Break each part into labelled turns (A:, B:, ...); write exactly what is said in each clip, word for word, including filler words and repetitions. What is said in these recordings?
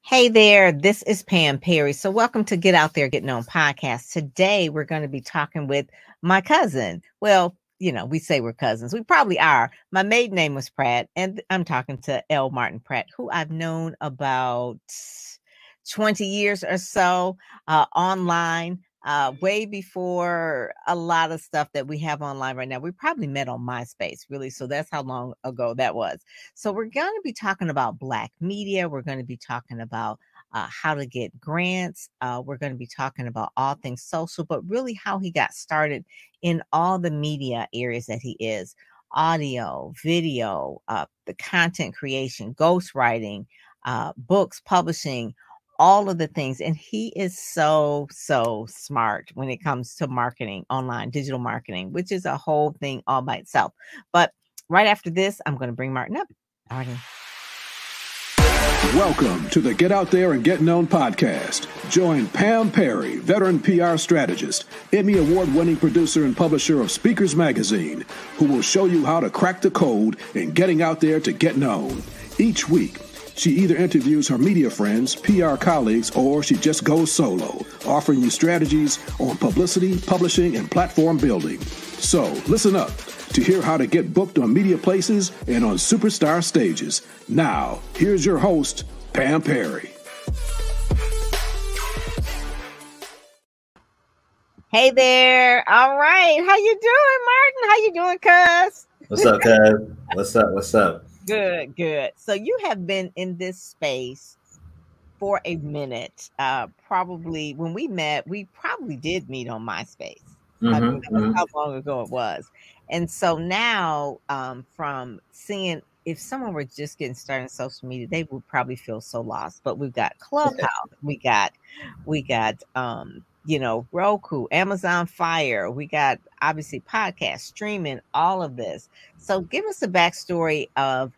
A: Hey there, this is Pam Perry. So, welcome to Get Out There, Get Known podcast. Today, we're going to be talking with my cousin. Well, you know, we say we're cousins. We probably are. My maiden name was Pratt, and I'm talking to L. Martin Pratt, who I've known about twenty years or so uh, online. Uh, way before a lot of stuff that we have online right now. We probably met on MySpace, really. So that's how long ago that was. So we're going to be talking about Black media. We're going to be talking about uh, how to get grants. Uh, we're going to be talking about all things social, but really how he got started in all the media areas that he is: audio, video, uh, the content creation, ghostwriting, uh, books, publishing, all of the things. And he is so, so smart when it comes to marketing, online, digital marketing, which is a whole thing all by itself. But right after this, I'm going to bring Martin up. Martin.
B: Welcome to the Get Out There and Get Known podcast. Join Pam Perry, veteran P R strategist, Emmy award-winning producer and publisher of Speakers Magazine, who will show you how to crack the code in getting out there to get known. Each week, she either interviews her media friends, P R colleagues, or she just goes solo, offering you strategies on publicity, publishing, and platform building. So listen up to hear how to get booked on media places and on superstar stages. Now, here's your host, Pam Perry.
A: Hey there. All right. How you doing, Martin? How you doing, cuz?
C: What's up, cuz? What's up? What's up?
A: Good, good. So you have been in this space for a minute. Uh, probably when we met, we probably did meet on MySpace.
C: Mm-hmm,
A: I mean, that's
C: mm-hmm.
A: how long ago it was. And so now, um, from seeing, if someone were just getting started in social media, they would probably feel so lost. But we've got Clubhouse, we got, we got, um, you know, Roku, Amazon Fire, we got obviously podcast, streaming, all of this. So give us a backstory of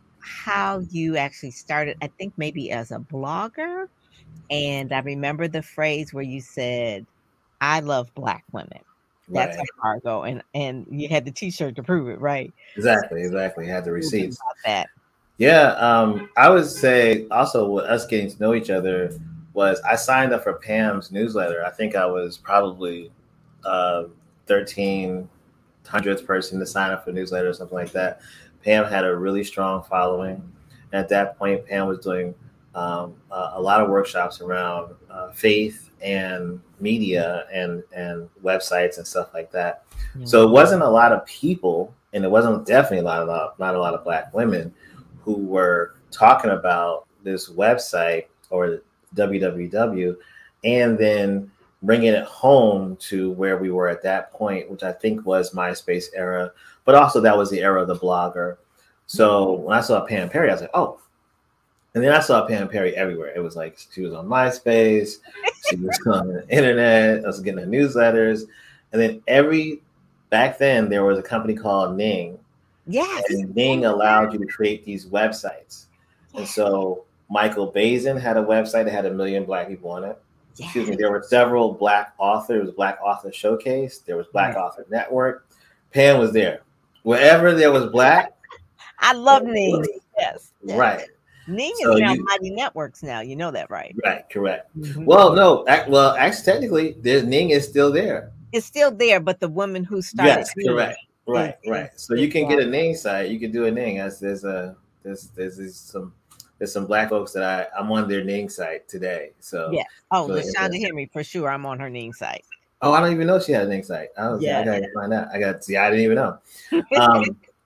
A: how you actually started. I think maybe as a blogger, and I remember the phrase where you said, "I love Black women." That's
C: Right.
A: how far ago, and and you had the T-shirt to prove it, right?
C: Exactly, exactly. Had the receipts.
A: About that.
C: Yeah, um, I would say also with us getting to know each other was I signed up for Pam's newsletter. I think I was probably uh, thirteen hundredth person to sign up for a newsletter or something like that. Pam had a really strong following. And at that point, Pam was doing um, a, a lot of workshops around uh, faith and media and, and websites and stuff like that. Mm-hmm. So it wasn't a lot of people, and it wasn't definitely a lot of lot, not a lot of Black women who were talking about this website or W W W, and then bringing it home to where we were at that point, which I think was MySpace era, but also that was the era of the blogger. So when I saw Pam Perry, I was like, oh. And then I saw Pam Perry everywhere. It was like she was on MySpace, she was on the internet, I was getting her newsletters. And then every, back then there was a company called Ning.
A: Yes.
C: And Ning allowed you to create these websites. And so Michael Bazin had a website that had a million Black people on it. Yes. Excuse me, there were several Black authors. There was Black Author Showcase. There was Black right. Author Network. Pam was there. Wherever there was Black.
A: I love Ning. Yes. yes.
C: Right.
A: Ning so is now you, Mighty Networks now. You know that, right?
C: Right, correct. Mm-hmm. Well, no, act, well, actually, technically, there's Ning is still there.
A: It's still there, but the woman who started.
C: Yes, correct. Right, is, right. So you can get a Ning site. You can do a Ning. As there's a there's, there's there's some there's some Black folks that I I'm on their Ning site today. So
A: yeah. Oh,
C: so
A: LaShonda Henry for sure. I'm on her Ning site.
C: Oh, I don't even know she had a Ning site. I was yeah. I gotta find out. I got see. I didn't even know. Um,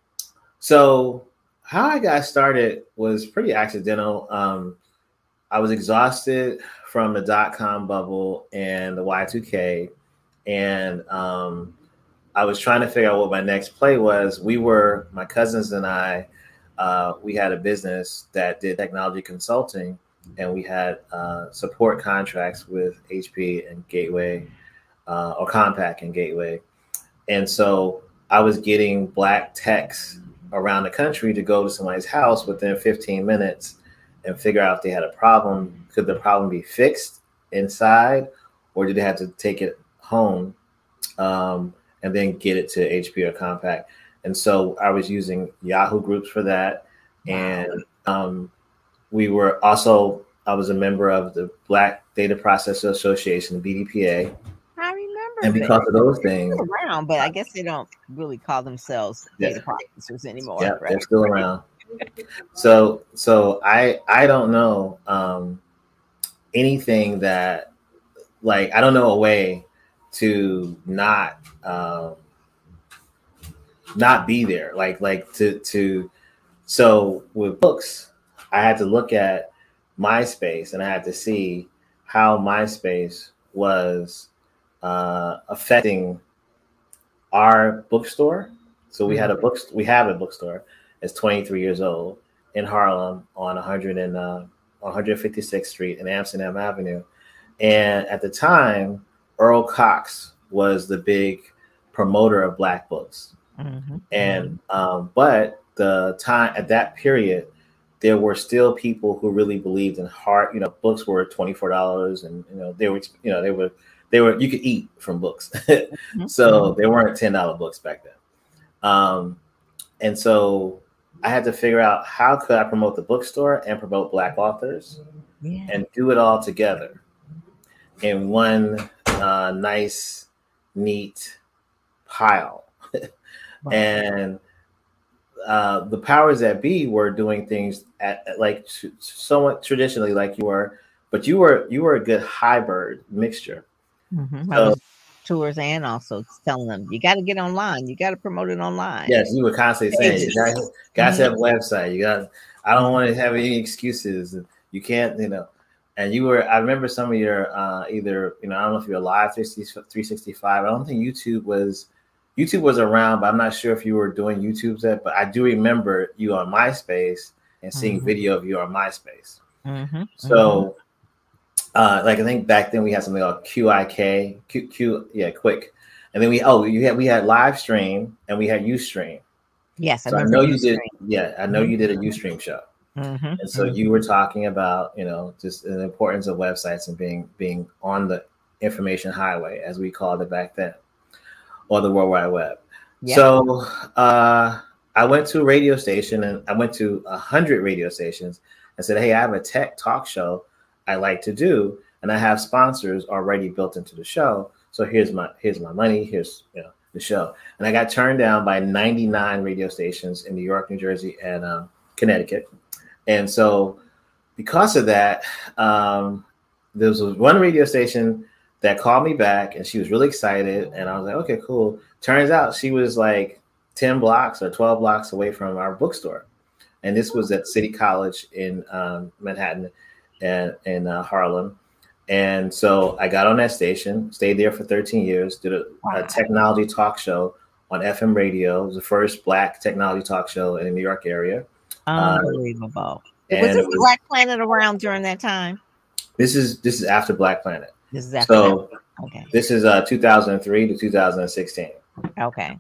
C: so. How I got started was pretty accidental. Um, I was exhausted from the dot-com bubble and the Y two K, and um, I was trying to figure out what my next play was. We were, my cousins and I, uh, we had a business that did technology consulting, and we had uh, support contracts with H P and Gateway, uh, or Compaq and Gateway. And so I was getting Black techs around the country to go to somebody's house within fifteen minutes and figure out if they had a problem. Could the problem be fixed inside, or did they have to take it home um, and then get it to H P or Compaq? And so I was using Yahoo Groups for that. And um, we were also I was a member of the Black Data Processor Association, the B D P A.
A: I remember
C: And
A: that.
C: because of those things,
A: They're still around, but I guess they don't really call themselves
C: Yeah.
A: data processors anymore.
C: yeah,
A: right?
C: they're still around. So, so I I don't know um, anything that, like, I don't know a way to not um, not be there. Like like to to so with books, I had to look at MySpace and I had to see how MySpace was uh, affecting our bookstore. So we had a book. We have a bookstore. It's twenty-three years old in Harlem on one hundred and uh, one fifty-sixth Street and Amsterdam Avenue. And at the time, Earl Cox was the big promoter of Black books.
A: Mm-hmm.
C: And um, but the time at that period, there were still people who really believed in hard. You know, books were twenty-four dollars, and you know they were. You know they were. They were. You could eat from books,
A: Mm-hmm.
C: so they weren't ten dollar books back then. Um, and so I had to figure out how could I promote the bookstore and promote Black authors,
A: Yeah.
C: and do it all together in one uh, nice, neat pile.
A: Wow.
C: And uh, the powers that be were doing things at, at like tr- somewhat traditionally, like you were, but you were you were a good hybrid mixture.
A: Mm-hmm. I
C: So
A: was tours and also telling them you got to get online, you got to promote it online.
C: yes, you were constantly saying you
A: Pages.
C: got, got to have a
A: Mhm.
C: website. You got. I don't want to have any excuses. You can't, you know. And you were. I remember some of your uh, either, you know, I don't know if you're live three sixty-five. I don't think YouTube was. YouTube was around, but I'm not sure if you were doing YouTube's yet. But I do remember you on MySpace and seeing
A: Mhm.
C: video of you on MySpace.
A: Mhm.
C: So, uh, like I think back then we had something called Q I K, Q, Q, yeah, quick. And then we oh you had we had live stream and we had Ustream.
A: Yes, I
C: So I
A: remember
C: know
A: you
C: you did.
A: stream.
C: Yeah, I know you did a Ustream show.
A: Mhm.
C: And so
A: Mhm.
C: you were talking about, you know, just the importance of websites and being being on the information highway, as we called it back then, or the World Wide Web.
A: Yep.
C: So uh, I went to a radio station, and I went to a hundred radio stations and said, "Hey, I have a tech talk show I like to do, and I have sponsors already built into the show. So here's my here's my money. Here's, you know, the show." And I got turned down by ninety-nine radio stations in New York, New Jersey, and uh, Connecticut. And so because of that, um, there was one radio station that called me back, and she was really excited. And I was like, okay, cool. Turns out she was like ten blocks or twelve blocks away from our bookstore. And this was at City College in um, Manhattan and in uh, Harlem. And so I got on that station, stayed there for thirteen years, did a, a technology talk show on F M radio. It was the first Black technology talk show in the New York area.
A: Unbelievable.
C: Uh,
A: was this
C: was,
A: Black Planet around during that time?
C: This is this is after Black Planet.
A: This is after
C: so
A: that. Okay.
C: This is uh, two thousand three to two thousand sixteen.
A: Okay.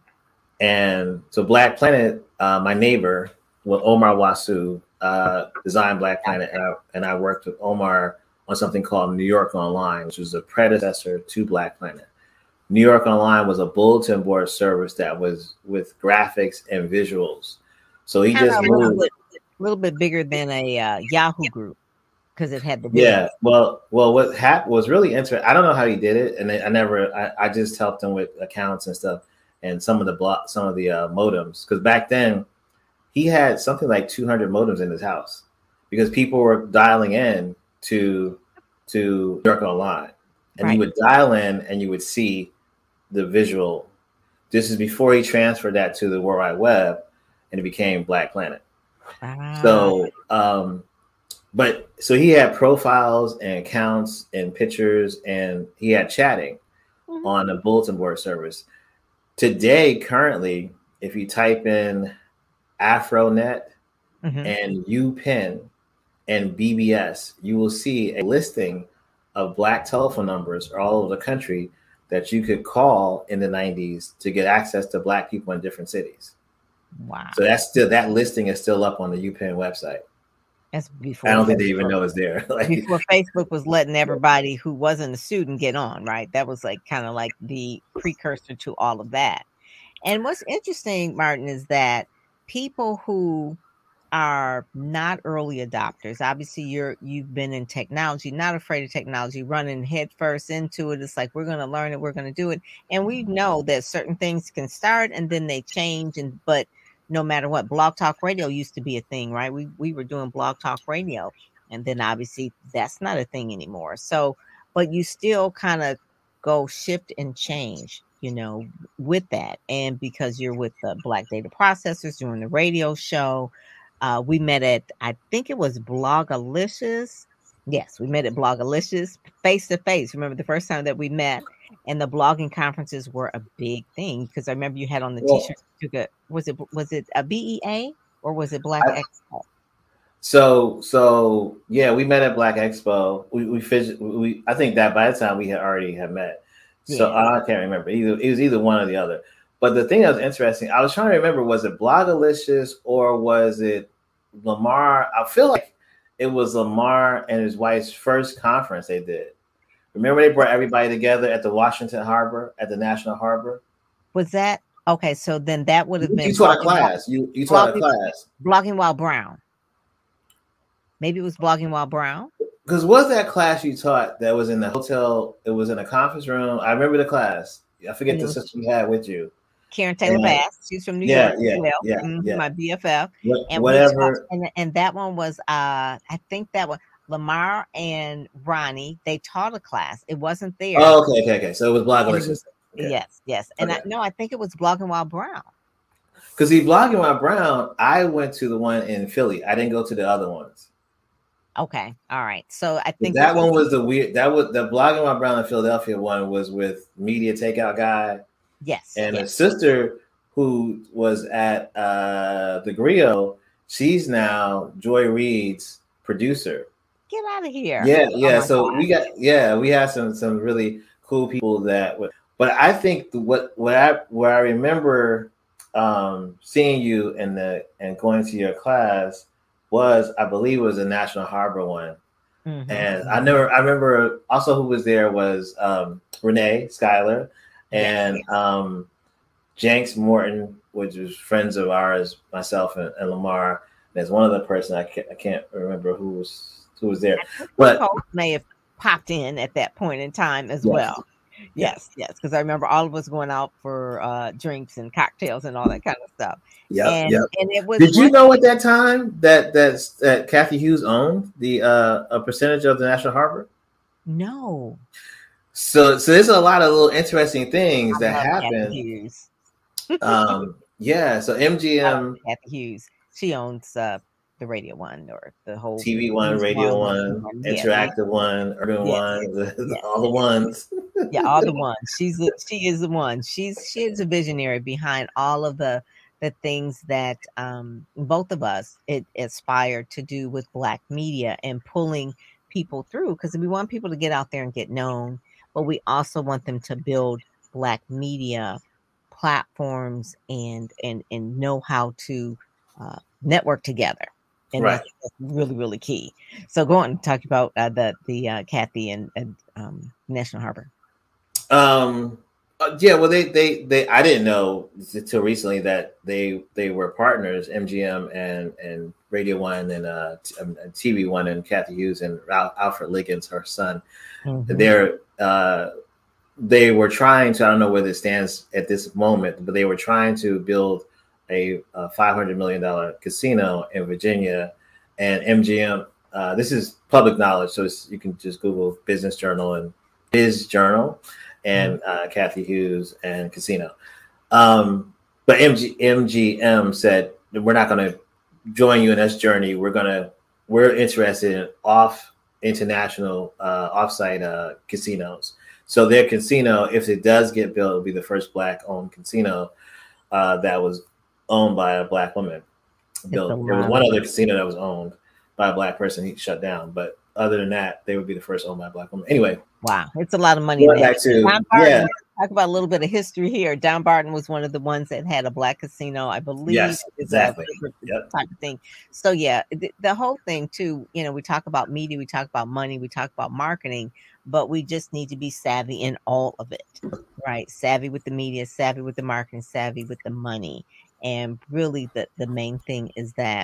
C: And so Black Planet, uh, my neighbor, well, Omar Wasu, uh, designed Black Planet, and I, and I worked with Omar on something called New York Online, which was the predecessor to Black Planet. New York Online was a bulletin board service that was with graphics and visuals. So he
A: Kind
C: just
A: of a
C: moved.
A: little bit, little bit bigger than a uh, Yahoo group because it had the
C: Yeah.
A: visuals.
C: Well, well, what happened was really interesting. I don't know how he did it, and I never. I, I just helped him with accounts and stuff, and some of the block, some of the uh, modems, because back then he had something like two hundred modems in his house because people were dialing in to to New York Online, and
A: Right.
C: you would dial in and you would see the visual. This is before he transferred that to the World Wide Web, and it became Black Planet.
A: Ah.
C: So, um, but so he had profiles and accounts and pictures, and he had chatting
A: Mhm.
C: on a bulletin board service. Today, currently, if you type in AfroNet
A: Mhm.
C: and UPenn and B B S, you will see a listing of Black telephone numbers all over the country that you could call in the nineties to get access to Black people in different cities.
A: Wow.
C: So that's still, that listing is still up on the UPenn website.
A: That's before
C: I don't think they
A: Facebook.
C: even know it's there. Like,
A: Before Facebook was letting everybody who wasn't a student get on, right? That was like kind of like the precursor to all of that. And what's interesting, Martin, is that people who are not early adopters. Obviously, you're you've been in technology, not afraid of technology, running headfirst into it. It's like we're going to learn it, we're going to do it, and we know that certain things can start and then they change. And but no matter what, Blog Talk Radio used to be a thing, right? We we were doing Blog Talk Radio, and then obviously that's not a thing anymore. So, but you still kind of go shift and change, you know, with that, and because you're with the Black Data Processors doing the radio show. Uh, we met at, I think it was Blogalicious. Yes, we met at Blogalicious face to face. Remember the first time that we met, and the blogging conferences were a big thing because I remember you had on the
C: Well,
A: t-shirt. You took a, was it was it a B E A or was it Black
C: I,
A: Expo?
C: So so yeah, we met at Black Expo. We we, phys- we I think that by the time we had already had met. So
A: Yeah.
C: I can't remember. Either it was either one or the other. But the thing that was interesting, I was trying to remember, was it Blogalicious or was it Lamar? I feel like it was Lamar and his wife's first conference they did. Remember they brought everybody together at the Washington Harbor, at the National Harbor?
A: Was that okay? So then that would have
C: You,
A: been
C: you taught a
A: blogging,
C: class. You you taught a
A: blogging,
C: class.
A: blogging while brown. Maybe it was blogging while brown.
C: Because was that class you taught that was in the hotel? It was in a conference room. I remember the class. I forget
A: And it
C: the
A: was
C: sister you had with you.
A: Karen Taylor
C: And,
A: Bass. She's from New
C: yeah,
A: York as
C: yeah,
A: well.
C: yeah,
A: Mhm,
C: yeah.
A: my B F F.
C: What,
A: And we talked,
C: whatever.
A: and, and that one was uh I think that was Lamar and Ronnie. They taught a class. It wasn't there.
C: Oh, okay, okay, okay. So it was
A: And it
C: Blogalicious.
A: was,
C: Okay.
A: yes, yes. And I
C: Okay.
A: no, I think it was Blogging While Brown.
C: Because he blogging while Brown, I went to the one in Philly. I didn't go to the other ones.
A: Okay, all right. So I
C: But
A: think
C: that
A: this
C: one
A: was
C: was the weird. That was the blogging while Brown in Philadelphia one was with Media Takeout Guy
A: yes,
C: and
A: yes.
C: a sister who was at uh, the Griot. She's now Joy Reid's producer.
A: Get out of here.
C: Yeah,
A: Oh
C: yeah.
A: my
C: So
A: God.
C: we got yeah, we had some some really cool people that would. But I think the, what what I where I remember um, seeing you in the and going to your class was, I believe it was a National Harbor one.
A: Mhm,
C: And
A: mhm.
C: I never I remember also who was there was um, Renee Schuyler
A: Yes,
C: and
A: yes.
C: um, Jenks Morton, which was friends of ours, myself and, and Lamar. There's one other person I can't I can't remember who was who was there.
A: I think
C: But
A: Nicole may have popped in at that point in time as
C: yes,
A: well.
C: yes,
A: Yes, yes, because I remember all of us going out for uh, drinks and cocktails and all that kind of stuff.
C: yep,
A: And
C: yep.
A: and it was
C: Did you
A: one
C: know at that time that that that Kathy Hughes owned the uh, a percentage of the National Harbor?
A: no.
C: So so there's a lot of little interesting things
A: I
C: that
A: love Kathy
C: happen.
A: Hughes.
C: Um, yeah. So
A: I love
C: M G M,
A: Kathy Hughes. She owns uh, the Radio One or the whole
C: T V One,
A: News
C: Radio
A: One,
C: One,
A: One. Yeah,
C: Interactive One, Urban
A: yes,
C: One,
A: yes,
C: all the
A: yes.
C: ones.
A: Yeah, all the ones. She's the, she is the one. She's she is a visionary behind all of the the things that um, both of us it, aspire to do with Black media and pulling people through, because we want people to get out there and get known, but we also want them to build Black media platforms and and and know how to uh, network together. And
C: Right.
A: that's, that's really really key. So go on and talk about uh, the the uh, Kathy and, and um, National Harbor.
C: Um. uh, yeah. Well, they they they. I didn't know until recently that they they were partners, M G M and and Radio One and uh t- um, and T V One and Kathy Hughes and Al- Alfred Liggins, her son.
A: Mhm.
C: They're uh they were trying to. I don't know where this stands at this moment, but they were trying to build a, a five hundred million dollar casino in Virginia, and M G M. Uh, this is public knowledge, so it's, you can just Google Business Journal and Biz Journal, and uh, Kathy Hughes and casino. Um, but M G, M G M said we're not going to join you in this journey. We're gonna we're interested in off international uh, offsite uh, casinos. So their casino, if it does get built, will be the first Black-owned casino uh, that was owned by a Black woman. Built. There was one other casino that was owned by a Black person. He shut down, but other than that, they would be the first owned by a Black woman. Anyway,
A: wow, it's a lot of money
C: going
A: there.
C: back to
A: Don Barton,
C: yeah,
A: talk about a little bit of history here. Don Barton was one of the ones that had a Black casino, I believe.
C: yes,
A: is a
C: exactly.
A: Yep. Type of thing. So yeah, the, the whole thing too. You know, we talk about media, we talk about money, we talk about marketing, but we just need to be savvy in all of it, right? Savvy with the media, savvy with the marketing, savvy with the money, and really the the main thing is that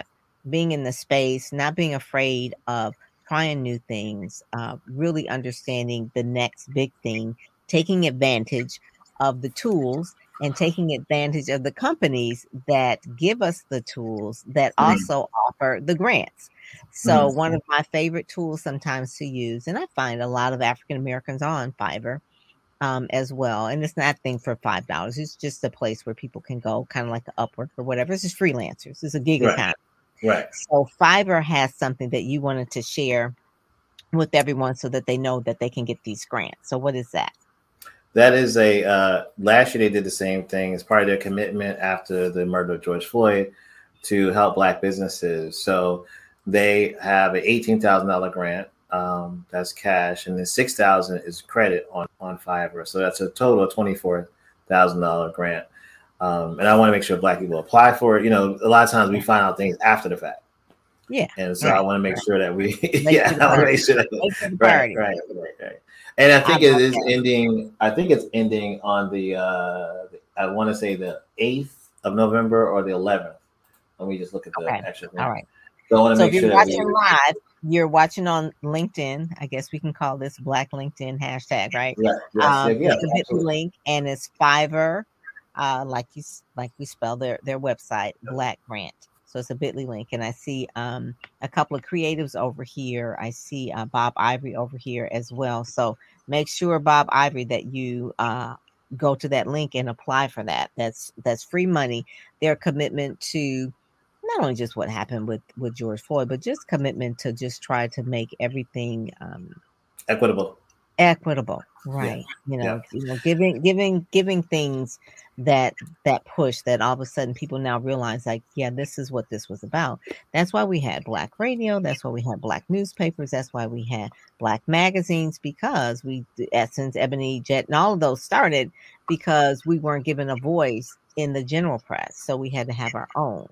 A: being in the space, not being afraid of trying new things, uh, really understanding the next big thing, taking advantage of the tools and taking advantage of the companies that give us the tools that also offer the grants. So
C: Mm.
A: one of my favorite tools sometimes to use, and I find a lot of African Americans on Fiverr um, as well. And it's not a thing for five dollars. It's just a place where people can go, kind of like an Upwork or whatever. It's just freelancers. It's a gig
C: Right.
A: economy.
C: Right.
A: So Fiverr has something that you wanted to share with everyone so that they know that they can get these grants. So what is that?
C: That is a, uh, last year they did the same thing as part of their commitment after the murder of George Floyd to help Black businesses. So they have an eighteen thousand dollars grant. Um, that's cash, and then six thousand is credit on, on Fiverr. So that's a total of twenty-four thousand dollars grant. Um, and I want to make sure Black people apply for it. You know, a lot of times we find out things after the fact.
A: Yeah.
C: And so
A: right,
C: I want to make
A: right.
C: sure that we,
A: Make
C: yeah, I want to make sure that, right, right, right, right. And I think
A: I
C: it is
A: that.
C: ending, I think it's ending on the, uh, I want to say the eighth of November or the eleventh. Let me just look at the
A: Okay.
C: actual thing.
A: All right.
C: So I want to
A: So
C: make
A: if
C: sure
A: you're
C: that
A: watching
C: we,
A: live, you're watching on LinkedIn. I guess we can call this Black LinkedIn hashtag, right?
C: yeah, yes,
A: Um,
C: yeah, yeah,
A: it's a bit.ly
C: absolutely.
A: link, and it's Fiverr, uh, like you like we spell their their website, Black Grant. So it's a bit.ly link, and I see um, a couple of creatives over here. I see uh, Bob Ivory over here as well. So make sure, Bob Ivory, that you uh, go to that link and apply for that. That's that's free money. Their commitment to not only just what happened with, with George Floyd, but just commitment to just try to make everything um,
C: Equitable.
A: equitable, right?
C: Yeah.
A: You know,
C: Yeah.
A: you know, giving giving giving things that that push that all of a sudden people now realize, like, yeah, this is what this was about. That's why we had Black radio. That's why we had Black newspapers. That's why we had Black magazines, because we, Essence, Ebony, Jet, and all of those started because we weren't given a voice in the general press, so we had to have our own.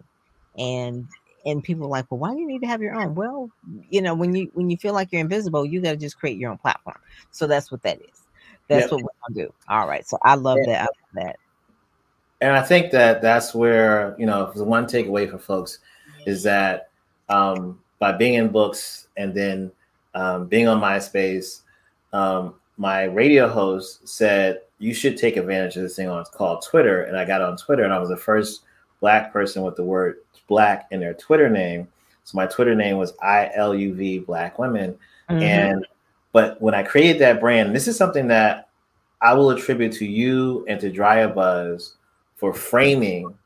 A: And and people are like, well, why do you need to have your own? Well, you know, when you when you feel like you're invisible, you got to just create your own platform. So that's what that is. That's
C: Yep.
A: what we're gonna do. All right. So I love
C: Yeah.
A: that. I love that.
C: And I think that that's where, you know, the one takeaway for folks is that um, by being in books and then um, being on MySpace, um, my radio host said, you should take advantage of this thing on called Twitter. And I got on Twitter, and I was the first Black person with the word Black in their Twitter name. So my Twitter name was I L U V Black Women.
A: Mhm.
C: And but when I created that brand, this is something that I will attribute to you and to Dryer Buzz for framing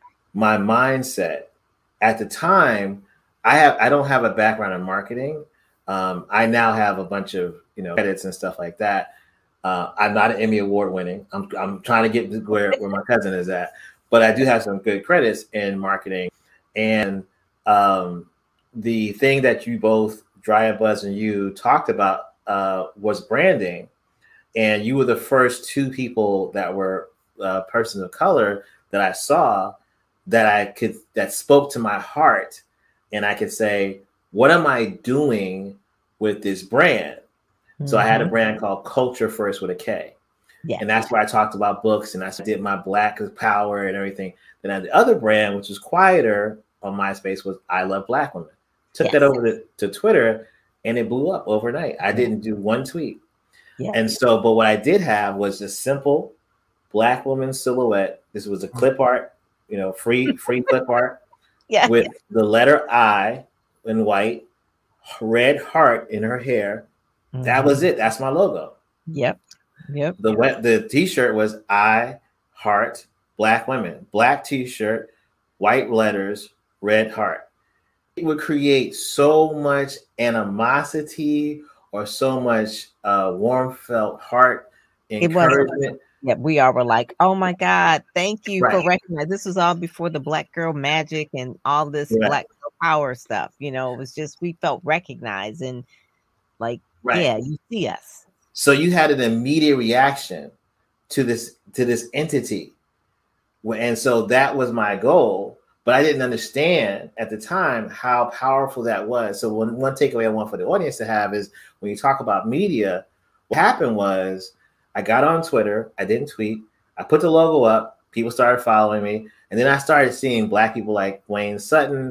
C: my mindset. At the time, I have I don't have a background in marketing. Um, I now have a bunch of you know credits and stuff like that. Uh, I'm not an Emmy Award winning. I'm I'm trying to get to where, where my cousin is at, but I do have some good credits in marketing. And um, the thing that you both, Dryer Buzz and you, talked about uh, was branding. And you were the first two people that were uh, persons of color that I saw that I could, that spoke to my heart. And I could say, what am I doing with this brand? Mm-hmm. So I had a brand called Culture First with a K.
A: Yeah.
C: And that's where I talked about books, and I did my Black Power and everything. Then I had the other brand, which was quieter on MySpace, was I Love Black Women. Took yes. that over to, to Twitter, and it blew up overnight. I didn't do one tweet. Yeah. And so, but what I did have was a simple Black woman silhouette. This was a clip art, you know, free, free clip art
A: yeah.
C: with the letter I in white, red heart in her hair. Mm-hmm. That was it. That's my logo.
A: Yep. Yep.
C: The yep. the t-shirt was I heart Black women. Black t-shirt, white letters, red heart. It would create so much animosity or so much uh, warm felt heart encouragement.
A: It was. Yeah, we all were like, "Oh my God, thank you
C: right.
A: for recognizing." This was all before the Black girl magic and all this right. Black girl power stuff. You know, it was just we felt recognized and like, right. yeah, you see us.
C: So you had an immediate reaction to this to this entity, and so that was my goal. But I didn't understand at the time how powerful that was. So one, one takeaway I want for the audience to have is when you talk about media, what happened was I got on Twitter. I didn't tweet. I put the logo up. People started following me. And then I started seeing Black people like Wayne Sutton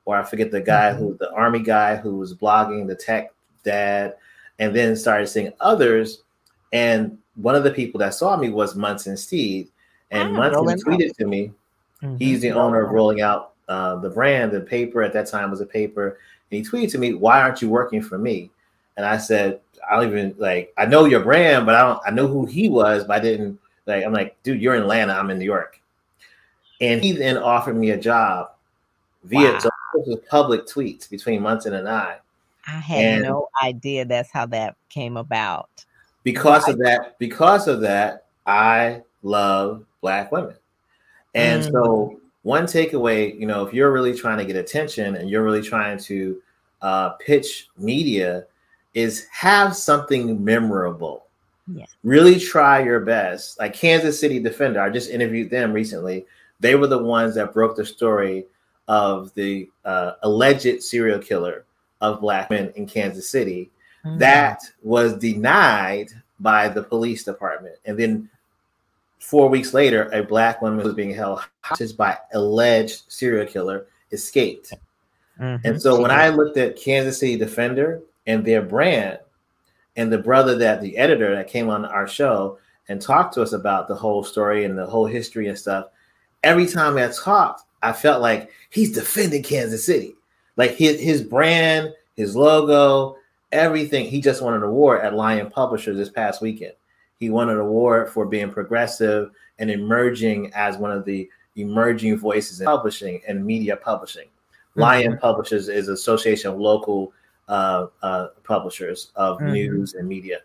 C: or I forget the guy
A: Mhm.
C: who, the army guy who was blogging, the tech dad, and then started seeing others. And one of the people that saw me was Munson Steed, and
A: Ah,
C: Munson
A: Rolling Out.
C: tweeted to me.
A: Mhm.
C: He's the owner
A: Rolling
C: of
A: Out.
C: Rolling Out, uh, the brand. The paper at that time was a paper. And he tweeted to me, "Why aren't you working for me?" And I said, "I don't even like. I know your brand, but I don't. I know who he was, but I didn't like. I'm like, dude, you're in Atlanta. I'm in New York." And he then offered me a job via
A: Wow.
C: so this was public tweets between Munson and I.
A: I had
C: And
A: no idea that's how that came about.
C: because
A: Right.
C: of that, because of that, I love Black women. And
A: Mm.
C: so one takeaway, you know, if you're really trying to get attention and you're really trying to uh, pitch media, is have something memorable.
A: Yeah.
C: Really try your best. Like Kansas City Defender, I just interviewed them recently. They were the ones that broke the story of the uh, alleged serial killer of Black men in Kansas City.
A: Mhm.
C: That was denied by the police department. And then four weeks later, a Black woman who was being held hostage by alleged serial killer escaped.
A: Mhm.
C: And so
A: She
C: when
A: did.
C: I looked at Kansas City Defender and their brand, and the brother that the editor that came on our show and talked to us about the whole story and the whole history and stuff, every time I talked, I felt like he's defending Kansas City. Like his, his brand, his logo, everything. He just won an award at Lion Publishers this past weekend. He won an award for being progressive and emerging as one of the emerging voices in publishing and media publishing. Mm-hmm. Lion Publishers is an association of local uh, uh, publishers of mm-hmm. news and media.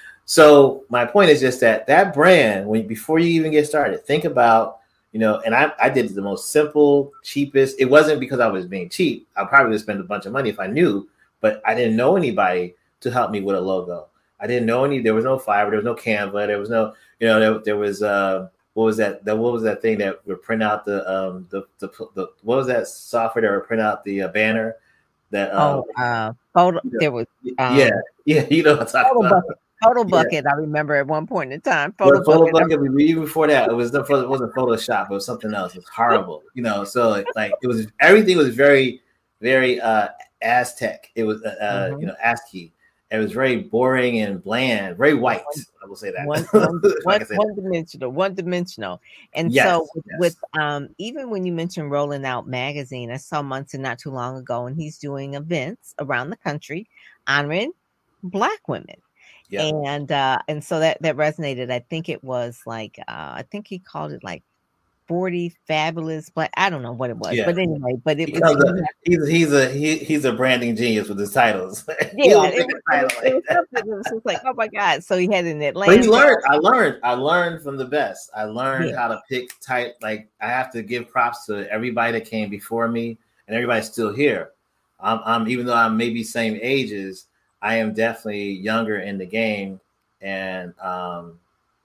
C: So my point is just that that brand, when before you even get started, think about, you know, and I, I did the most simple, cheapest. It wasn't because I was being cheap. I probably would spend a bunch of money if I knew, but I didn't know anybody to help me with a logo. I didn't know any. There was no Fiverr. There was no Canva. There was no, you know, there, there was uh, what was that? That what was that thing that would print out the um the the, the what was that software that would print out the uh, banner? That uh,
A: oh uh photo
C: you know,
A: there was um,
C: yeah yeah you know what I'm talking
A: photo
C: about.
A: bucket, photo bucket.
C: Yeah.
A: I remember at one point in time photo
C: yeah, photo
A: bucket.
C: bucket. Even before that, it was the it wasn't Photoshop. It was something else. It was horrible, you know. So like it was everything was very very uh Aztec. It was uh, mm-hmm. you know ASCII. It was very boring and bland, very white. I will say that.
A: One, one, one,
C: say
A: one
C: that.
A: dimensional, one dimensional. And
C: yes,
A: so with,
C: yes.
A: with um, even when you mentioned Rolling Out magazine, I saw Munson not too long ago, and he's doing events around the country honoring Black women. Yep. And uh, and so that that resonated. I think it was like uh, I think he called it like forty fabulous Black. I don't know what it was, yeah. but anyway, but it
C: he
A: was.
C: A, he's he's a he, he's a branding genius with his titles.
A: Yeah, it was, title it, was, like it was just like, oh my God! So he had an Atlanta.
C: But he learned. I learned. I learned from the best. I learned
A: yeah.
C: how to pick type. Like I have to give props to everybody that came before me, and everybody's still here. I'm, I'm even though I'm maybe same ages, I am definitely younger in the game, and um,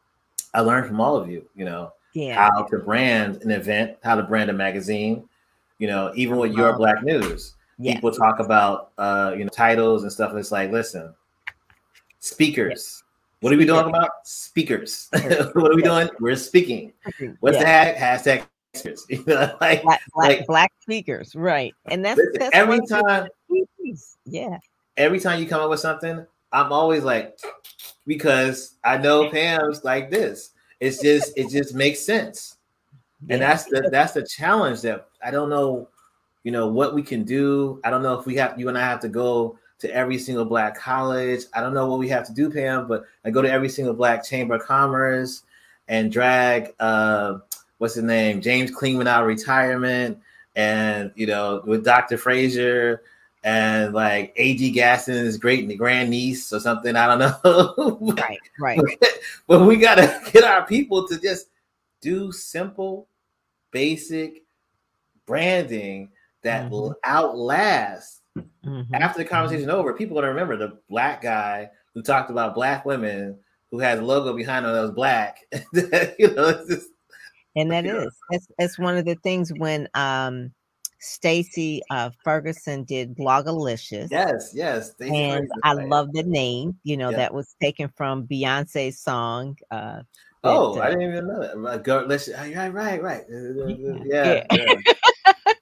C: I learned from all of you. You know. Yeah. How to brand an event, how to brand a magazine, you know, even with Your um, Black News, yeah. people talk about, uh, you know, titles and stuff. And it's like, listen, speakers. Yeah. What are we doing about? Speakers. What are we doing? We're speaking. What's yeah. the hashtag? Hashtag you know, like,
A: black, black,
C: like,
A: black speakers. Right. And that's,
C: listen,
A: that's
C: every time.
A: Yeah.
C: Every time you come up with something, I'm always like, because I know Pam's like this. It's just it just makes sense, yeah. and that's the that's the challenge that I don't know, you know, what we can do. I don't know if we have you and I have to go to every single Black college. I don't know what we have to do, Pam, but I go to every single Black Chamber of Commerce and drag uh, what's his name, James Klingman out of retirement, and you know, with Doctor Frazier. And like A G Gaston's great grand niece or something, I don't know.
A: Right, right.
C: But we gotta get our people to just do simple, basic branding that mm-hmm. will outlast. Mm-hmm. After the conversation mm-hmm. over, people are gonna remember the Black guy who talked about Black women who had a logo behind him that was Black. You know, it's just,
A: and that is it's it's one of the things when um. Stacey uh, Ferguson did Blogalicious.
C: Yes, yes.
A: Stacey and Ferguson, I right. love the name. You know, yep. that was taken from Beyonce's song. Uh, that,
C: oh,
A: uh,
C: I didn't even know that. Go, let's, right, right, right. Yeah.
A: yeah. yeah.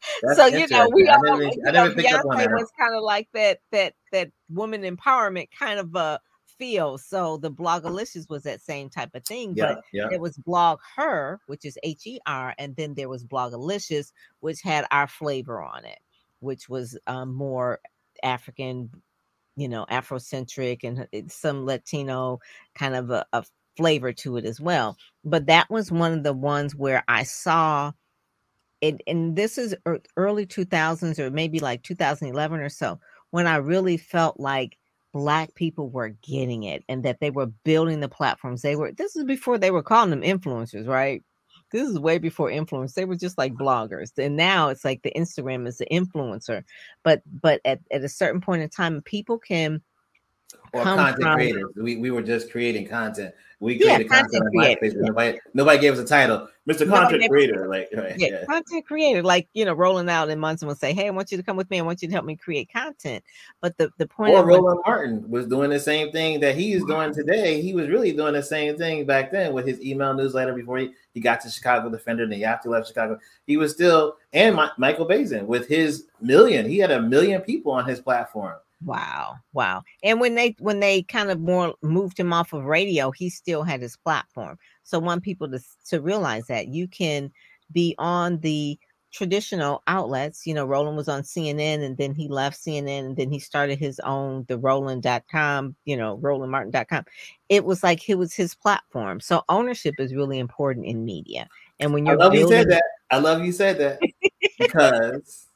C: That's
A: So you know, we
C: interesting. I
A: all,
C: didn't even, I
A: you know,
C: didn't even pick up on
A: Beyonce
C: that.
A: was kind of like that that that woman empowerment kind of a feel. So the Blogalicious was that same type of thing, but
C: Yeah, yeah.
A: there was Blog Her, which is H E R, and then there was Blogalicious, which had our flavor on it, which was um, more African, you know, Afrocentric and it- some Latino kind of a, a flavor to it as well. But that was one of the ones where I saw it, and this is ear- early two thousands or maybe like two thousand eleven or so, when I really felt like Black people were getting it and that they were building the platforms. They were, this is before they were calling them influencers, right? This is way before influence. They were just like bloggers. And now it's like the Instagram is the influencer. But but at, at a certain point in time, people can
C: Or
A: come
C: content
A: from,
C: creators. We we were just creating content. We
A: yeah,
C: created content
A: content
C: on
A: creators.
C: MySpace.
A: Yeah.
C: Nobody nobody gave us a title, Mister
A: Nobody
C: Content
A: gave
C: Creator. Like right,
A: Yeah,
C: yeah.
A: content creator, like, you know, rolling out and Munson will say, hey, I want you to come with me. I want you to help me create content. But the, the point
C: Or
A: of what,
C: Roland Martin was doing the same thing that he is doing today. He was really doing the same thing back then with his email newsletter before he, he got to Chicago Defender and he after left Chicago. He was still, and My, Michael Bazin with his million. He had a million people on his platform.
A: wow, wow. And when they when they kind of more moved him off of radio, he still had his platform. So I want people to to realize that you can be on the traditional outlets. You know, Roland was on C N N and then he left C N N and then he started his own, the Roland dot com, you know, Roland Martin dot com. It was like it was his platform. So ownership is really important in media. And when
C: I
A: you're
C: love
A: building,
C: you said that. I love you said that because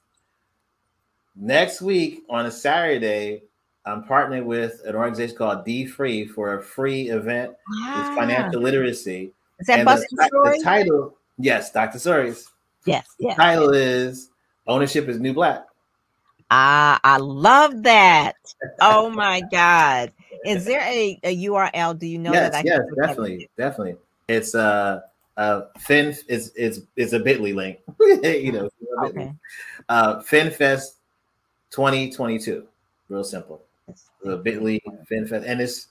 C: next week on a Saturday, I'm partnering with an organization called D Free for a free event. It's
A: ah,
C: financial literacy.
A: is that
C: And the,
A: Busting Story?
C: the title, yes, Doctor Stories.
A: Yes,
C: The
A: yes.
C: title is Ownership is New Black.
A: Ah, I love that. Oh my God. Is there a, a U R L? Do you know
C: Yes,
A: that I
C: yes,
A: can put that in
C: definitely, definitely. It's uh uh Fin is it's it's a Bitly link. you know,
A: there? Okay.
C: uh FinFest twenty twenty-two. Real simple. The Bitly FinFest, and it's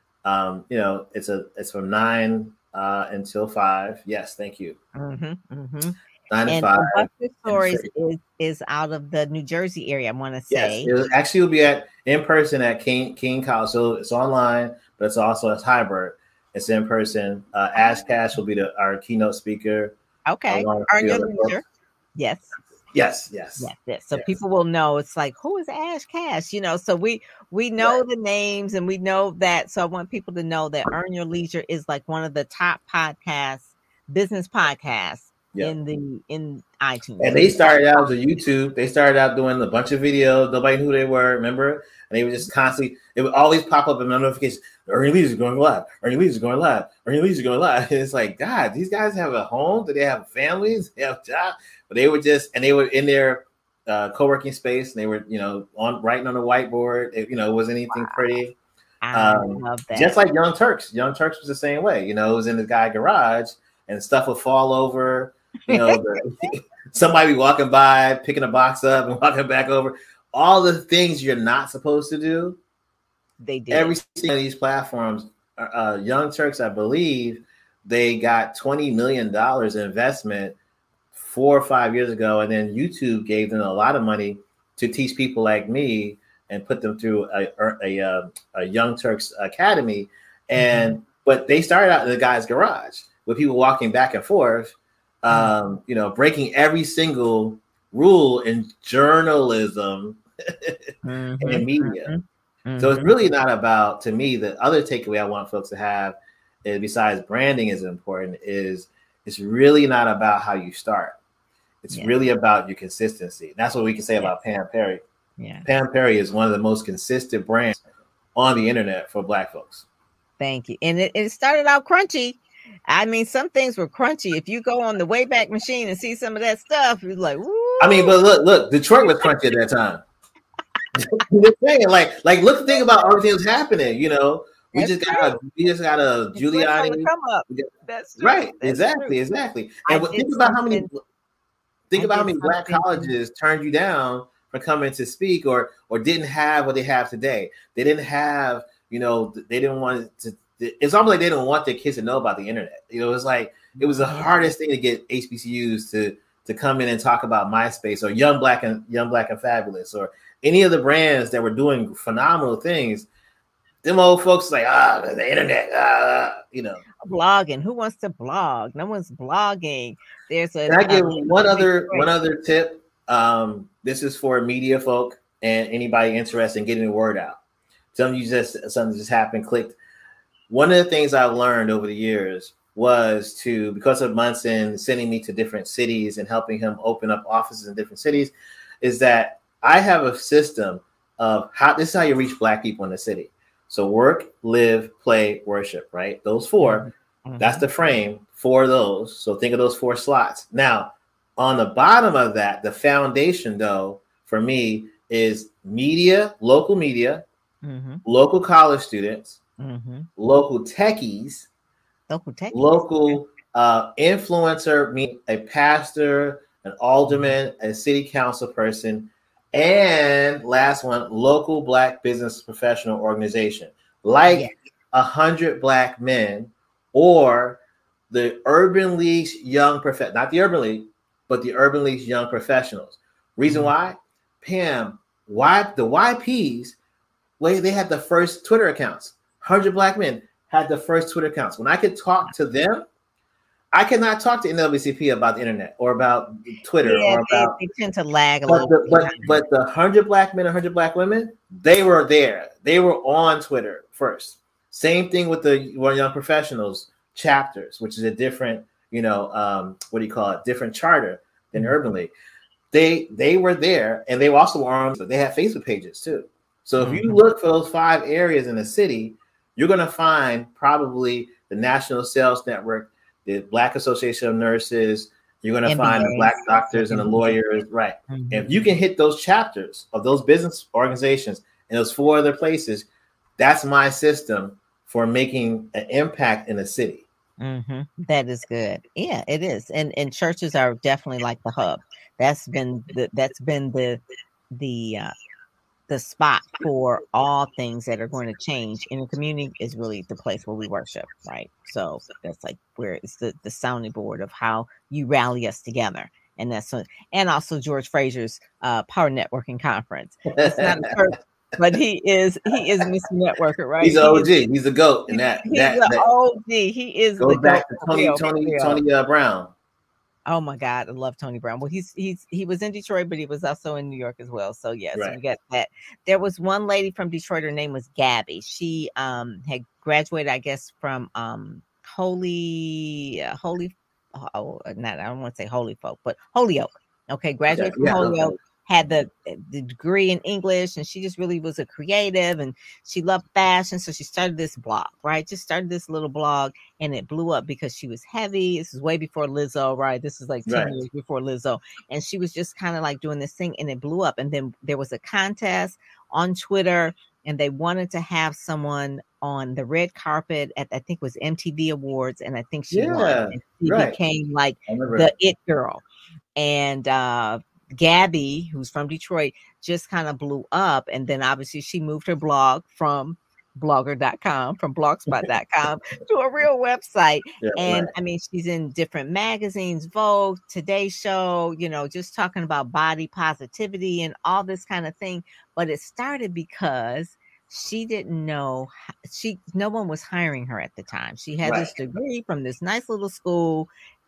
C: um you know it's a it's from nine uh until five. Yes, thank you.
A: Mm-hmm, mm-hmm.
C: Nine to
A: And
C: five.
A: Busted Stories is, is out of the New Jersey area, I want to
C: Yes,
A: say.
C: it actually will be at in person at King King College. So it's online, but it's also a hybrid. It's in person. Uh, Ash Cash will be the, our keynote speaker.
A: Okay. Earn Your Leisure. Yes.
C: Yes, yes.
A: Yes, yes. So
C: yes.
A: people will know it's like, who is Ash Cash? You know, so we we know
C: Right.
A: the names and we know that. So I want people to know that Earn Your Leisure is like one of the top podcasts, business podcasts
C: Yep.
A: in the in iTunes.
C: And they started out as a YouTube. They started out doing a bunch of videos. Nobody knew who they were, remember? And they would just constantly, it would always pop up in notifications. Earn Your Leisure going live. Earn Your Leisure going live. Earn Your Leisure going live. And it's like, God, these guys have a home. Do they have families? They have jobs. But they were just, and they were in their uh, co-working space. And they were, you know, on writing on the whiteboard. It, you know, it wasn't anything wow. pretty.
A: I
C: um,
A: love that.
C: Just like Young Turks. Young Turks was the same way. You know, it was in the guy garage and stuff would fall over. You know, the, somebody be walking by, picking a box up and walking back over. All the things you're not supposed to do.
A: They did.
C: Every single of these platforms, uh, Young Turks, I believe, they got twenty million dollars investment four or five years ago. And then YouTube gave them a lot of money to teach people like me and put them through a, a, a, a Young Turks Academy. And, mm-hmm. but they started out in the guy's garage with people walking back and forth, um, mm-hmm. you know, breaking every single rule in journalism mm-hmm. and in media. Mm-hmm. So it's really not about, to me, the other takeaway I want folks to have is, besides branding is important, is it's really not about how you start. It's yeah. really about your consistency. And that's what we can say yeah. about Pam Perry.
A: Yeah.
C: Pam Perry is one of the most consistent brands on the internet for Black folks.
A: Thank you. And it, it started out crunchy. I mean, some things were crunchy. If you go on the Wayback Machine and see some of that stuff, you're like, woo.
C: I mean, but look, look, Detroit was crunchy at that time. Just saying, like, like, look, think about everything that's happening. You know, we
A: that's
C: just
A: true.
C: got a, we just got a Giuliani.
A: Come up. That's true.
C: Right.
A: That's
C: exactly.
A: True.
C: Exactly. And I think about how many, think
A: I
C: about how many Black
A: something.
C: colleges turned you down for coming to speak, or or didn't have what they have today. They didn't have, you know, they didn't want to. It's almost like they didn't want their kids to know about the internet. You know, it's like it was the hardest thing to get H B C Us to to come in and talk about MySpace or Young Black and Young Black and Fabulous or any of the brands that were doing phenomenal things. Them old folks like, ah, the internet, ah, you know.
A: Blogging. Who wants to blog? No one's blogging. There's a.
C: Can I give
A: um,
C: one other one other tip? Um, this is for media folk and anybody interested in getting the word out. Something you just something just happened, clicked. One of the things I've learned over the years was to, because of Munson sending me to different cities and helping him open up offices in different cities, is that I have a system of how this is how you reach Black people in the city. So work, live, play, worship, right? Those four, mm-hmm. That's the frame for those. So think of those four slots. Now, on the bottom of that, the foundation, though, for me is media, local media, mm-hmm. local college students, mm-hmm. local techies,
A: local, techies.
C: local uh, influencer, me, a pastor, an alderman, a city council person, and last one, local Black business professional organization, like a yes. hundred Black men or the Urban League's young prof, not the Urban League, but the Urban League's young professionals. Reason mm-hmm. why, Pam, why the Y Ps, well, they had the first Twitter accounts. one hundred Black men had the first Twitter accounts. When I could talk to them, I cannot talk to N double A C P about the internet or about Twitter
A: yeah,
C: or about.
A: They, they tend to lag a
C: but
A: little.
C: The, but but the one hundred Black men, one hundred Black women, they were there. They were on Twitter first. Same thing with the Young Professionals chapters, which is a different, you know, um, what do you call it? Different charter than mm-hmm. Urban League. They they were there, and they also were on. They had Facebook pages too. So mm-hmm. if you look for those five areas in the city, you're going to find probably the National Sales Network, the Black Association of Nurses. You're going to find the Black doctors and the lawyers, right? Mm-hmm. If you can hit those chapters of those business organizations and those four other places, that's my system for making an impact in the city.
A: Mm-hmm. That is good. Yeah, it is. And and churches are definitely like the hub. That's been the that's been the the uh, the spot for all things that are going to change in the community. Is really the place where we worship, right? So that's like where it's the, the sounding board of how you rally us together. And that's what, and also George Frazier's uh, Power Networking Conference. It's not a church, but he is he is Mister Networker, right?
C: He's an O G. He's a goat in that.
A: He's
C: that,
A: an
C: that.
A: O G. He is
C: Goes
A: the
C: back
A: goat
C: to Tony
A: real,
C: Tony
A: real.
C: Tony uh, Brown.
A: Oh my God, I love Tony Brown. Well, he's he's he was in Detroit, but he was also in New York as well. So yes, yeah, so
C: right.
A: we got that. There was one lady from Detroit. Her name was Gabby. She um had graduated, I guess, from um Holy uh, Holy. Oh, not I don't want to say Holy Folk, but Holyoke. Okay, graduated
C: yeah,
A: from
C: yeah,
A: Holyoke.
C: okay.
A: Had the, the degree in English, and she just really was a creative, and she loved fashion. So she started this blog, right? Just started this little blog, and it blew up because she was heavy. This is way before Lizzo, right? This is like ten right. years before Lizzo. And she was just kind of like doing this thing, and it blew up. And then there was a contest on Twitter, and they wanted to have someone on the red carpet at, I think it was M T V Awards. And I think she
C: yeah,
A: won. And she
C: right.
A: became like the it girl. And, uh, Gabby, who's from Detroit, just kind of blew up. And then obviously she moved her blog from blogger dot com, from blogspot dot com to a real website. Yeah, and right. I mean, she's in different magazines, Vogue, Today Show, you know, just talking about body positivity and all this kind of thing. But it started because she didn't know, she no one was hiring her at the time. She had right. this degree from this nice little school,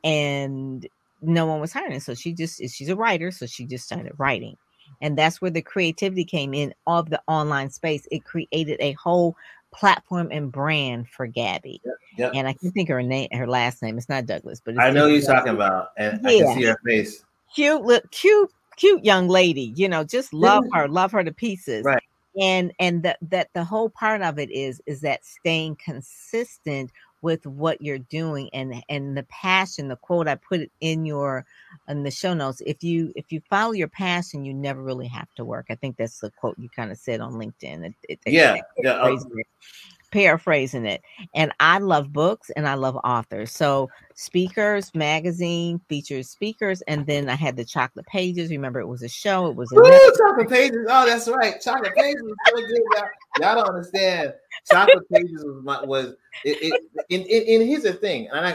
A: and no one was hiring. So she just, she's a writer. So she just started writing. And that's where the creativity came in of the online space. It created a whole platform and brand for Gabby.
C: Yep, yep.
A: And I can think of her name, her last name. It's not Douglas, but it's
C: I know
A: you're
C: talking about, and yeah. I can see her face.
A: Cute, look, cute, cute young lady. You know, just love yeah. her, love her to pieces.
C: Right.
A: And and the, that the whole part of it is is that staying consistent with what you're doing, and and the passion. The quote, I put it in your in the show notes. If you if you follow your passion, you never really have to work. I think that's the quote you kind of said on LinkedIn. It, it,
C: yeah,
A: it,
C: yeah.
A: paraphrasing, it, paraphrasing it. And I love books and I love authors. So Speakers Magazine features speakers, and then I had the Chocolate Pages. Remember, it was a show. It was a
C: Ooh, Chocolate Pages. Oh, that's right. Chocolate Pages was so good. Y'all, y'all don't understand. Chocolate Pages was my, was it, it, and, and here's the thing, and I, I you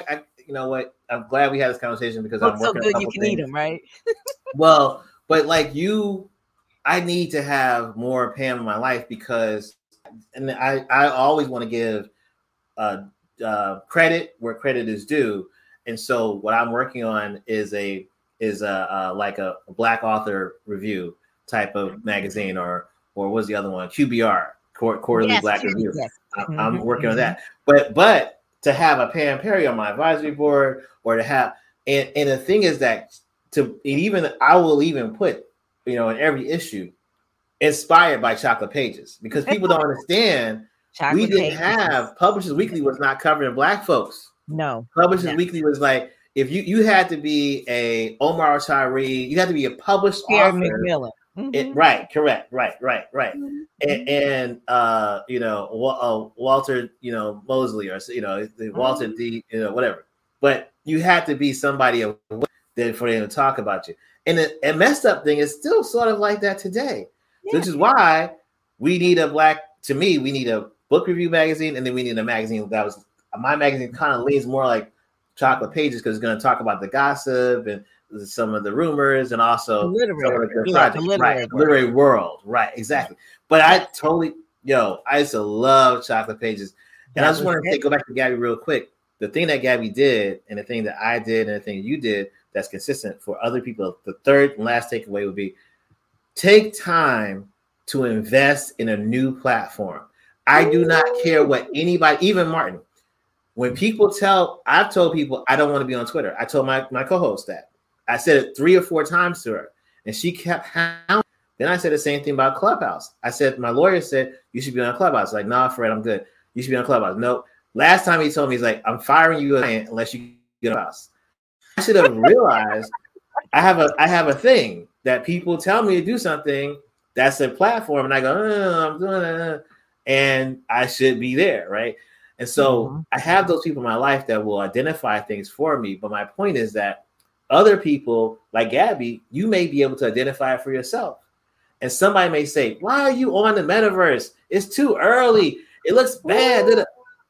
C: you know what? I'm glad we had this conversation because
A: Well,
C: I'm
A: so
C: working
A: good
C: on a
A: you
C: couple
A: can
C: things.
A: eat them, right?
C: Well, but like you, I need to have more Pam in my life because, and I, I always want to give uh, uh, credit where credit is due. And so what I'm working on is a is a uh, like a, a Black author review type of magazine, or or what's the other one? Q B R, Quarterly
A: Yes,
C: Black
A: Q B,
C: Review.
A: yes.
C: I,
A: Mm-hmm,
C: I'm working
A: mm-hmm.
C: on that. But but to have a Pam Perry on my advisory board, or to have and, and the thing is that to even I will even put, you know, in every issue, inspired by Chocolate Pages, because people don't understand.
A: Chocolate
C: We didn't
A: Pages.
C: have Publishers Weekly was not covering Black folks.
A: No.
C: Publishers
A: no.
C: Weekly was like, if you you had to be a Omar Tyree, you had to be a published
A: Gary
C: author.
A: McMillan. Mm-hmm.
C: It, right, correct, right, right, right.
A: Mm-hmm.
C: And, and uh, you know, uh, Walter, you know, Mosley, or you know, Walter
A: mm-hmm.
C: D, you know, whatever. But you had to be somebody that for them to talk about you. And the a messed up thing is still sort of like that today, yeah. Which is why we need a Black. To me, we need a book review magazine, and then we need a magazine that was my magazine kind of leans more like Chocolate Pages because it's going to talk about the gossip and some of the rumors, and also
A: literary,
C: some of the
A: yeah,
C: projects,
A: the literary,
C: right? Literary world, right? Exactly. But I totally, yo, I used to love Chocolate Pages, and that I just want to go back to Gabby real quick. The thing that Gabby did, and the thing that I did, and the thing you did that's consistent for other people. The third and last takeaway would be take time to invest in a new platform. I do not care what anybody, even Martin, when people tell, I've told people I don't want to be on Twitter. I told my, my co-host that. I said it three or four times to her, and she kept hounding. Then I said the same thing about Clubhouse. I said, my lawyer said, you should be on Clubhouse. Like, nah, Fred, I'm good. You should be on Clubhouse. No. Last time he told me, he's like, I'm firing you unless you get on Clubhouse. I should have realized I have a I have a thing that people tell me to do something that's a platform, and I go, oh, I'm doing it, and I should be there, right? And so mm-hmm. I have those people in my life that will identify things for me. But my point is that other people, like Gabby, you may be able to identify it for yourself. And somebody may say, why are you on the metaverse? It's too early. It looks bad.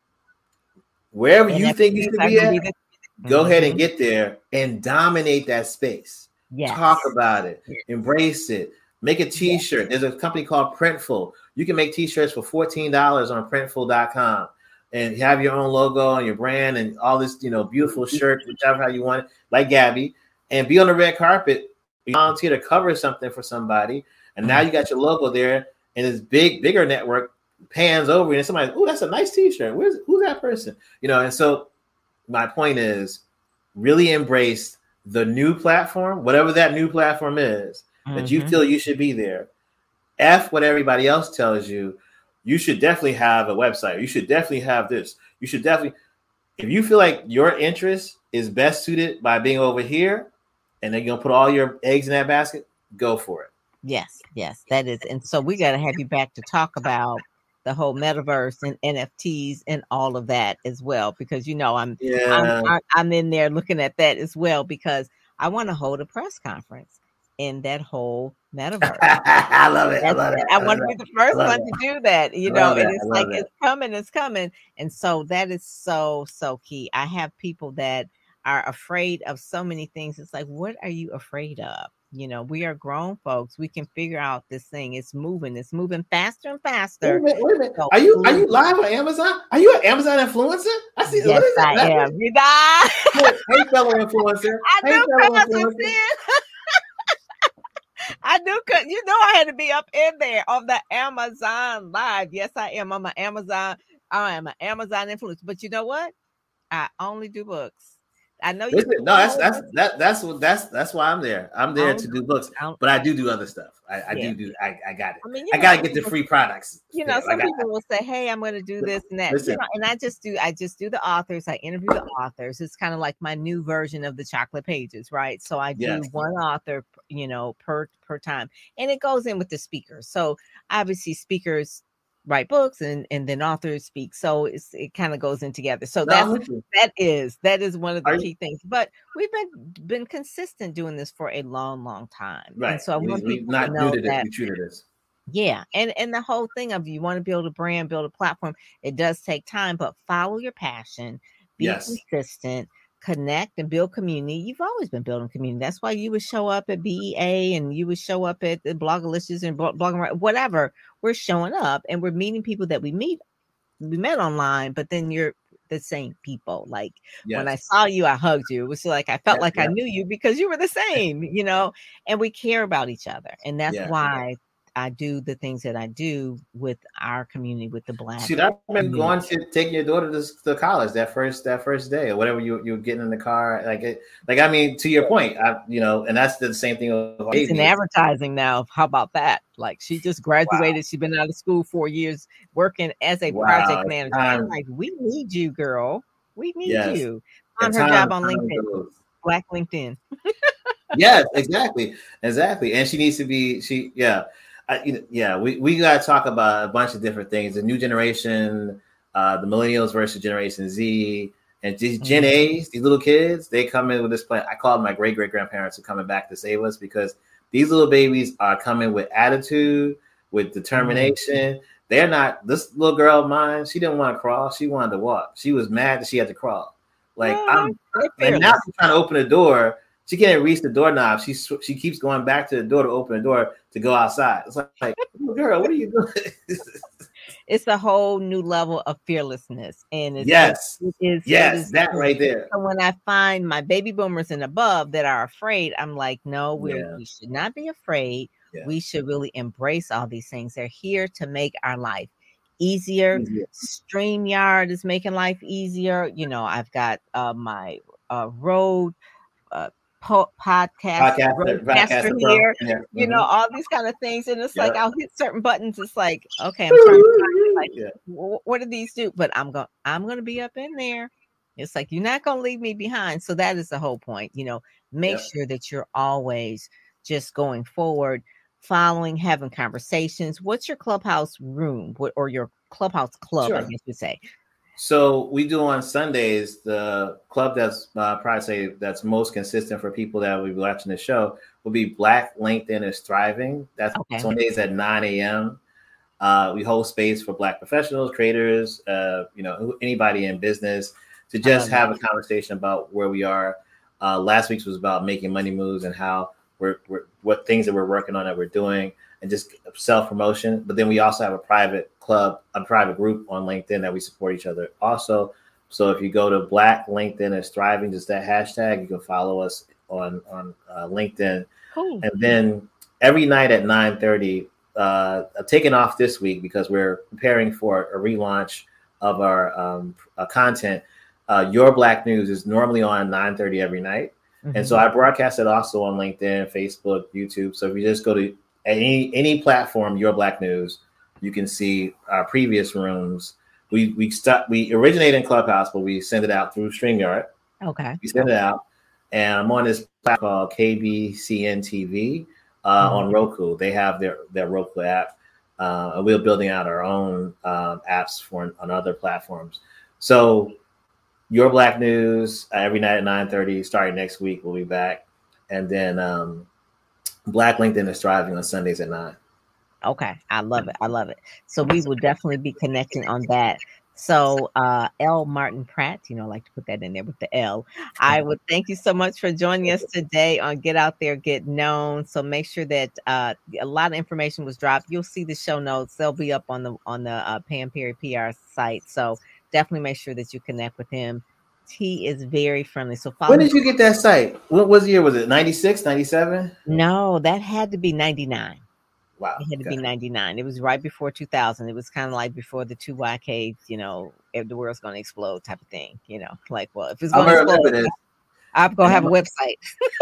C: Wherever and you think you should be at, the- go mm-hmm. ahead and get there and dominate that space. Yes. Talk about it. Yes. Embrace it. Make a t-shirt. Yes. There's a company called Printful. You can make t-shirts for fourteen dollars on printful dot com and have your own logo and your brand and all this, you know, beautiful shirt, whichever how you want it, like Gabby, and be on the red carpet, volunteer to cover something for somebody. And now you got your logo there, and this big, bigger network pans over, and somebody, oh, that's a nice t-shirt. Where's who's that person? You know, and so my point is really embrace the new platform, whatever that new platform is, mm-hmm. that you feel you should be there. F what everybody else tells you. You should definitely have a website. You should definitely have this. You should definitely, if you feel like your interest is best suited by being over here, and then you're gonna put all your eggs in that basket, go for it.
A: Yes, yes, that is. And so we got to have you back to talk about the whole metaverse and N F Ts and all of that as well, because, you know, I'm,
C: yeah.
A: I'm, I'm in there looking at that as well, because I want to hold a press conference in that whole metaverse.
C: I love it. I love it.
A: I, I want to be the first one
C: it.
A: to do that, you know, and
C: it.
A: it's like,
C: it.
A: it's coming, it's coming. And so that is so, so key. I have people that are afraid of so many things. It's like, what are you afraid of? You know, we are grown folks. We can figure out this thing. It's moving. It's moving faster and faster.
C: Wait a minute. Wait a minute. Are you are you live on Amazon? Are you an Amazon influencer? I see.
A: Yes,
C: what is
A: I
C: that?
A: am. You know?
C: hey, hey, fellow influencer.
A: I
C: hey,
A: do fellow influencer. I do. You know, I had to be up in there on the Amazon Live. Yes, I am. I'm an Amazon. I am an Amazon influencer. But you know what? I only do books. I know you.
C: Listen, no, that's that's that that's what that's that's why I'm there. I'm there to do books, but I do do other stuff. I, I yeah. do do. I, I got it. I mean, I got to get the free products.
A: You know, some people will say, "Hey, I'm going to do this and that," you know, and I just do. I just do the authors. I interview the authors. It's kind of like my new version of the Chocolate Pages, right? So I do yes. one author, you know, per per time, and it goes in with the speakers. So obviously, speakers write books and and then authors speak, so it's it kind of goes in together. So that's no, that is that is one of the Are key you? things. But we've been been consistent doing this for a long long time,
C: right?
A: And so I
C: we,
A: want
C: we
A: people
C: not
A: to know
C: new to
A: that
C: this, we true to this.
A: Yeah, and and the whole thing of you want to build a brand, build a platform, it does take time, but follow your passion, be
C: yes.
A: consistent, connect and build community. You've always been building community. That's why you would show up at B E A and you would show up at the Blogalicious and blogging, whatever. We're showing up and we're meeting people that we meet. We met online, but then you're the same people. Like yes. when I saw you, I hugged you. It was like I felt yeah, like yeah. I knew you because you were the same, you know, and we care about each other. And that's yeah, why yeah. I do the things that I do with our community, with the Black.
C: See, I remember going to take your daughter to, to college that first that first day or whatever you you were getting in the car. Like it, like I mean, to your point, I you know, and that's the same thing.
A: It's in advertising now. How about that? Like she just graduated. Wow. She's been out of school four years, working as a wow. project manager. I'm like, we need you, girl. We need yes. you. On her time, job on LinkedIn, goes. Black LinkedIn.
C: Yes, exactly, exactly. And she needs to be. She yeah. I, you know, yeah, we, we got to talk about a bunch of different things. The new generation, uh, the millennials versus Generation Z, and these Gen A's, these little kids, they come in with this plan. I call them my great-great-grandparents are coming back to save us because these little babies are coming with attitude, with determination. Mm-hmm. They're not, this little girl of mine, she didn't want to crawl. She wanted to walk. She was mad that she had to crawl. Like, oh, I'm, and now she's trying to open the door. She can't reach the doorknob. She she keeps going back to the door to open the door to go outside. It's like, like girl, what are you doing?
A: It's a whole new level of fearlessness, and it's,
C: yes,
A: it is,
C: yes,
A: it is,
C: that right there.
A: So when I find my baby boomers and above that are afraid, I'm like, no, we yeah. we should not be afraid. Yeah. We should really embrace all these things. They're here to make our life easier. easier. StreamYard is making life easier. You know, I've got uh, my uh, road. Uh, Po- podcast,
C: podcast,
A: podcast here, yeah. you know, all these kind of things, and it's yeah. like I'll hit certain buttons. It's like, okay, I'm trying to find, like, yeah. what do these do? But I'm going, I'm going to be up in there. It's like you're not going to leave me behind. So that is the whole point. You know, make yeah. sure that you're always just going forward, following, having conversations. What's your clubhouse room, what, or your clubhouse club? Sure. I guess you say.
C: So we do on Sundays, the club that's uh, probably say that's most consistent for people that will be watching the show will be Black LinkedIn is Thriving. That's okay. Sundays at nine a.m. Uh, we hold space for Black professionals, creators, uh, you know, anybody in business to just have that. a conversation about where we are. Uh, last week's was about making money moves and how we're, we're what things that we're working on that we're doing. And just self-promotion. But then we also have a private club, a private group on LinkedIn that we support each other also. So if you go to Black LinkedIn is Thriving, just that hashtag, you can follow us on, on uh, LinkedIn. Cool. And then every night at nine thirty, uh, I'm taking off this week because we're preparing for a relaunch of our um, uh, content. Uh, Your Black News is normally on nine thirty every night. Mm-hmm. And so I broadcast it also on LinkedIn, Facebook, YouTube. So if you just go to Any any platform, Your Black News, you can see our previous rooms. We we start we originate in Clubhouse, but we send it out through StreamYard.
A: Okay.
C: We send it out, and I'm on this platform called K B C N T V uh, mm-hmm. on Roku. They have their their Roku app. Uh, and we're building out our own um, apps for on other platforms. So Your Black News uh, every night at nine thirty. Starting next week, we'll be back, and then. Um, Black LinkedIn is Thriving on Sundays at nine.
A: Okay. I love it. I love it. So we will definitely be connecting on that. So uh, L. Martin Pratt, you know, I like to put that in there with the L. I would thank you so much for joining us today on Get Out There, Get Known. So make sure that uh, a lot of information was dropped. You'll see the show notes. They'll be up on the on the uh, Pam Perry P R site. So definitely make sure that you connect with him. He is very friendly. So follow
C: when did you get that site? What was the year? Was it ninety-six, ninety-seven?
A: No, that had to be ninety-nine.
C: Wow.
A: It had to
C: okay.
A: be ninety-nine. It was right before two thousand. It was kind of like before the two Y K, you know, if the world's going to explode type of thing, you know, like, well, if it's going to explode, it. I'm going to have a website.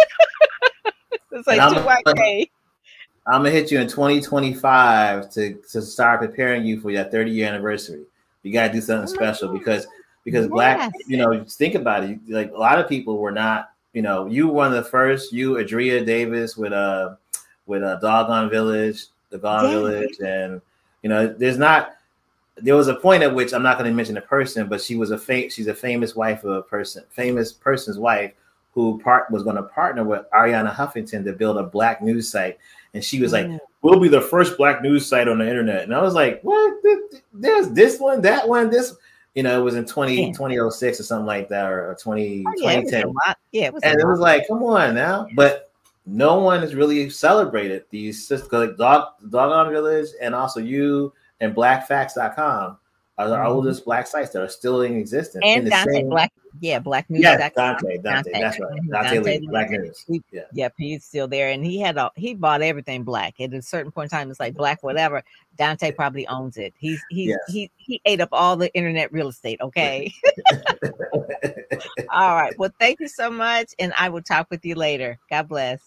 A: It's like two Y K.
C: I'm going to hit you in twenty twenty-five to, to start preparing you for your thirty year anniversary. You got to do something oh special God. because Because yes. Black, you know, think about it. Like a lot of people were not, you know, you were one of the first. You, Adria Davis, with a with a Doggone Village, the Gone yes. Village, and you know, there's not. There was a point at which I'm not going to mention the person, but she was a fa- she's a famous wife of a person, famous person's wife who part was going to partner with Ariana Huffington to build a Black news site, and she was mm. like, "We'll be the first Black news site on the internet." And I was like, "What? There's this one, that one, this." You know, it was in twenty,
A: Yeah.
C: twenty oh six or something like that, or, or twenty,
A: Oh, yeah, it was
C: twenty ten.
A: a lot. Yeah, it was.
C: And
A: a
C: it was
A: lot.
C: like, come on now. But no one has really celebrated these systems. Like Dog, Doggone Village and also you and black facts dot com are the
A: Mhm.
C: oldest black sites that are still in existence.
A: And
C: in the
A: Dante
C: same,
A: Black, yeah, Black News.
C: yes, Dante, Dante, that's right.
A: Mhm,
C: Dante,
A: Dante
C: Lee, Black News.
A: He,
C: Yeah.
A: Yep, he's still there, and he had a he bought everything black. At a certain point in time, it's like black, whatever. Dante probably owns it. He's he's
C: Yes.
A: he he ate up all the internet real estate. Okay. All right. Well, thank you so much, and I will talk with you later. God bless.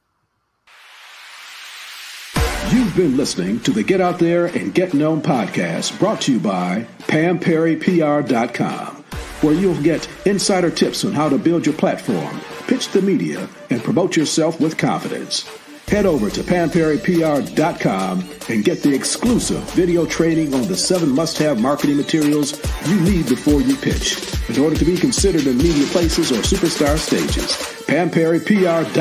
B: You've been listening to the Get Out There and Get Known podcast, brought to you by Pam Perry P R dot com, where you'll get insider tips on how to build your platform, pitch the media, and promote yourself with confidence. Head over to Pam Perry P R dot com and get the exclusive video training on the seven must-have marketing materials you need before you pitch in order to be considered in media places or superstar stages. Pam Perry P R dot com